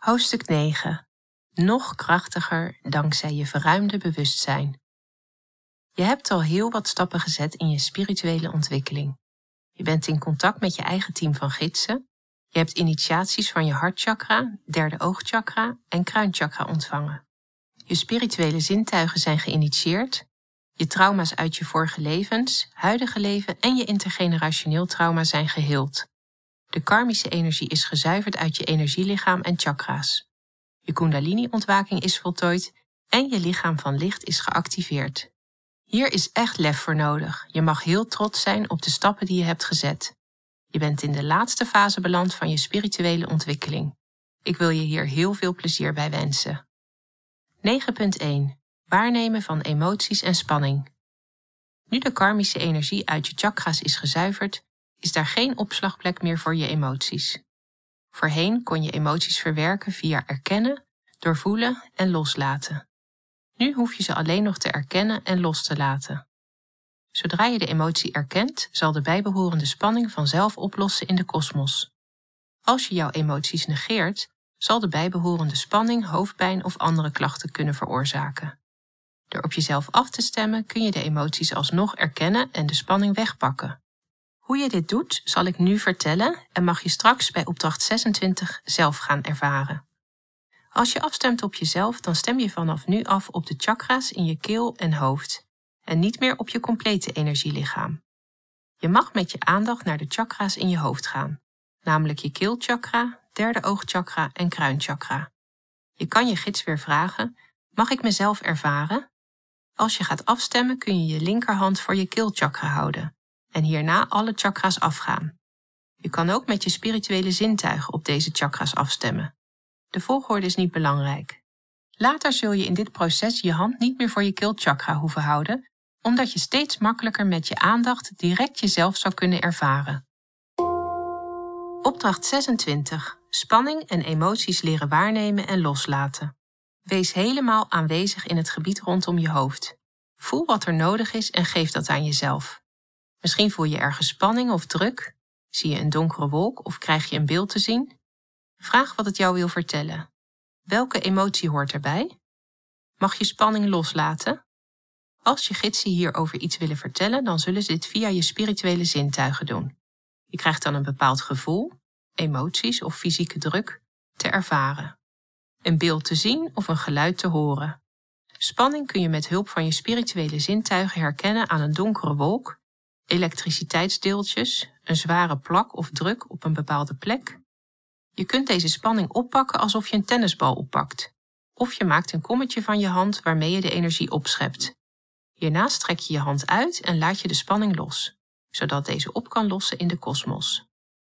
Hoofdstuk 9. Nog krachtiger dankzij je verruimde bewustzijn. Je hebt al heel wat stappen gezet in je spirituele ontwikkeling. Je bent in contact met je eigen team van gidsen. Je hebt initiaties van je hartchakra, derde oogchakra en kruinchakra ontvangen. Je spirituele zintuigen zijn geïnitieerd. Je trauma's uit je vorige levens, huidige leven en je intergenerationeel trauma zijn geheeld. De karmische energie is gezuiverd uit je energielichaam en chakra's. Je kundalini-ontwaking is voltooid en je lichaam van licht is geactiveerd. Hier is echt lef voor nodig. Je mag heel trots zijn op de stappen die je hebt gezet. Je bent in de laatste fase beland van je spirituele ontwikkeling. Ik wil je hier heel veel plezier bij wensen. 9.1. Waarnemen van emoties en spanning. Nu de karmische energie uit je chakra's is gezuiverd, is daar geen opslagplek meer voor je emoties. Voorheen kon je emoties verwerken via erkennen, doorvoelen en loslaten. Nu hoef je ze alleen nog te erkennen en los te laten. Zodra je de emotie erkent, zal de bijbehorende spanning vanzelf oplossen in de kosmos. Als je jouw emoties negeert, zal de bijbehorende spanning hoofdpijn of andere klachten kunnen veroorzaken. Door op jezelf af te stemmen kun je de emoties alsnog erkennen en de spanning wegpakken. Hoe je dit doet, zal ik nu vertellen en mag je straks bij opdracht 26 zelf gaan ervaren. Als je afstemt op jezelf, dan stem je vanaf nu af op de chakra's in je keel en hoofd en niet meer op je complete energielichaam. Je mag met je aandacht naar de chakra's in je hoofd gaan, namelijk je keelchakra, derde oogchakra en kruinchakra. Je kan je gids weer vragen, mag ik mezelf ervaren? Als je gaat afstemmen kun je je linkerhand voor je keelchakra houden en hierna alle chakra's afgaan. Je kan ook met je spirituele zintuigen op deze chakra's afstemmen. De volgorde is niet belangrijk. Later zul je in dit proces je hand niet meer voor je keelchakra hoeven houden, omdat je steeds makkelijker met je aandacht direct jezelf zou kunnen ervaren. Opdracht 26. Spanning en emoties leren waarnemen en loslaten. Wees helemaal aanwezig in het gebied rondom je hoofd. Voel wat er nodig is en geef dat aan jezelf. Misschien voel je ergens spanning of druk, zie je een donkere wolk of krijg je een beeld te zien. Vraag wat het jou wil vertellen. Welke emotie hoort erbij? Mag je spanning loslaten? Als je gidsen hierover iets willen vertellen, dan zullen ze dit via je spirituele zintuigen doen. Je krijgt dan een bepaald gevoel, emoties of fysieke druk te ervaren. Een beeld te zien of een geluid te horen. Spanning kun je met hulp van je spirituele zintuigen herkennen aan een donkere wolk, elektriciteitsdeeltjes, een zware plak of druk op een bepaalde plek. Je kunt deze spanning oppakken alsof je een tennisbal oppakt. Of je maakt een kommetje van je hand waarmee je de energie opschept. Hierna strek je je hand uit en laat je de spanning los, zodat deze op kan lossen in de kosmos.